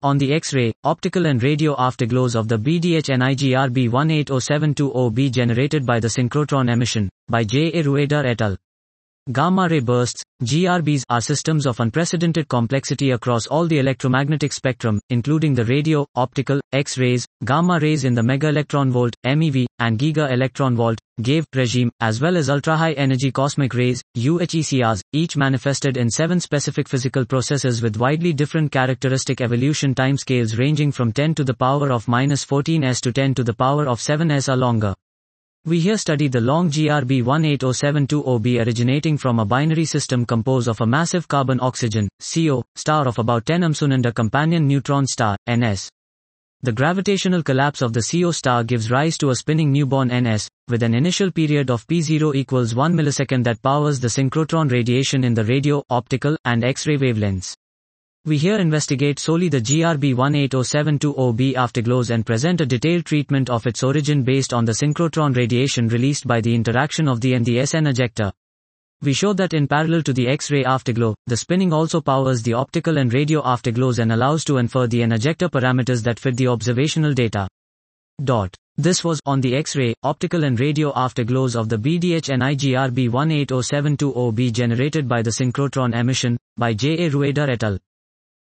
On the X-ray, optical and radio afterglows of the BDH-NIGRB 180720B generated by the synchrotron emission, by J. A. Rueda et al. Gamma-ray bursts, GRBs, are systems of unprecedented complexity across all the electromagnetic spectrum, including the radio, optical, X-rays, gamma-rays in the mega-electron-volt, MeV, and giga-electron-volt, GeV, regime, as well as ultra-high-energy cosmic rays, UHECRs, each manifested in 7 specific physical processes with widely different characteristic evolution timescales ranging from 10 to the power of minus 14s to 10 to the power of 7s or longer. We here study the long GRB 180720B originating from a binary system composed of a massive carbon-oxygen, CO, star of about 10 mson and a companion neutron star, NS. The gravitational collapse of the CO star gives rise to a spinning newborn NS, with an initial period of P0 equals 1 millisecond that powers the synchrotron radiation in the radio, optical, and X-ray wavelengths. We here investigate solely the GRB 180720B afterglows and present a detailed treatment of its origin based on the synchrotron radiation released by the interaction of the N and the SN ejector. We show that in parallel to the X-ray afterglow, the spinning also powers the optical and radio afterglows and allows to infer the N ejector parameters that fit the observational data. This was on the X-ray, optical and radio afterglows of the BDH-NIGRB 180720B generated by the synchrotron emission, by J. A. Rueda et al.